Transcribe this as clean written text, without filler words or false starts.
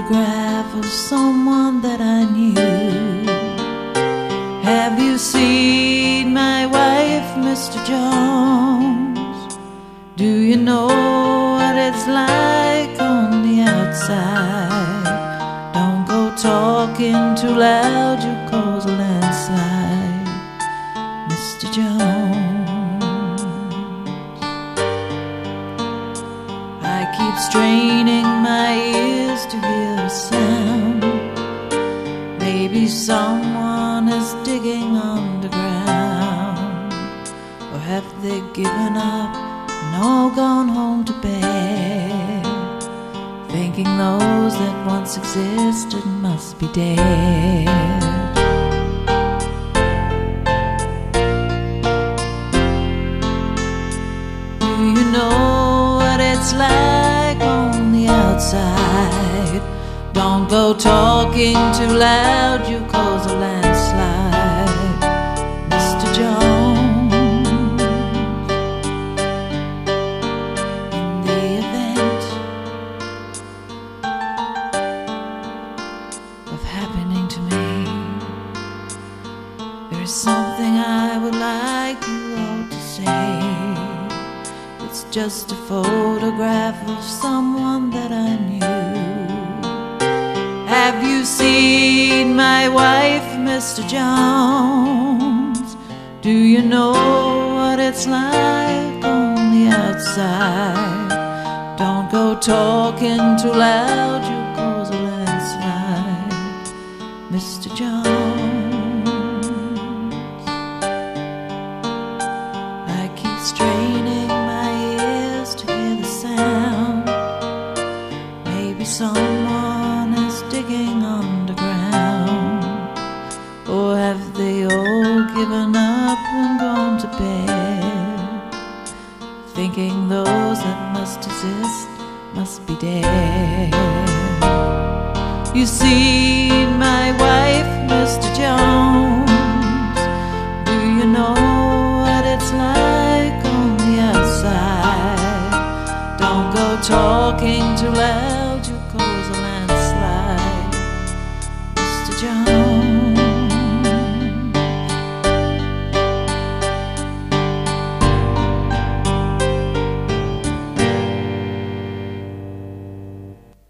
photograph of someone that I knew. Have you seen my wife, Mr. Jones? Do you know what it's like on the outside? Don't go talking too loud, you cause a landslide, Mr. Jones. I keep straining my ears to hear a sound. Maybe someone is digging underground. Or have they given up and all gone home to bed, thinking those that once existed must be dead? Do you know what it's like on the outside? Don't go talking too loud, you cause a landslide, Mr. Jones. In the event of happening to me, there is something I would like you all to say. It's just a photograph of someone that I knew. Have you seen my wife, Mr. Jones? Do you know what it's like on the outside? Don't go talking too loud, you cause a landslide, Mr. Jones. I keep straining my ears to hear the sound. Maybe someone is digging underground. Or have they all given up and gone to bed, thinking those that must exist must be dead? You see my wife, Mr. Jones. Do you know what it's like on the outside? Don't go talking too loud,